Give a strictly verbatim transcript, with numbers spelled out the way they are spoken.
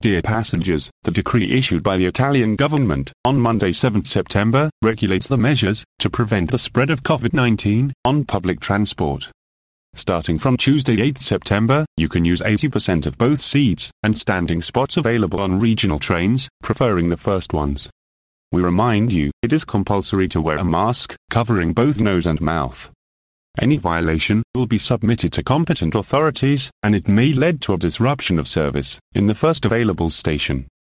Dear passengers, the decree issued by the Italian government on Monday seventh September regulates the measures to prevent the spread of COVID nineteen on public transport. Starting from Tuesday eighth September, you can use eighty percent of both seats and standing spots available on regional trains, preferring the first ones. We remind you, it is compulsory to wear a mask, covering both nose and mouth. Any violation will be submitted to competent authorities, and it may lead to a disruption of service in the first available station.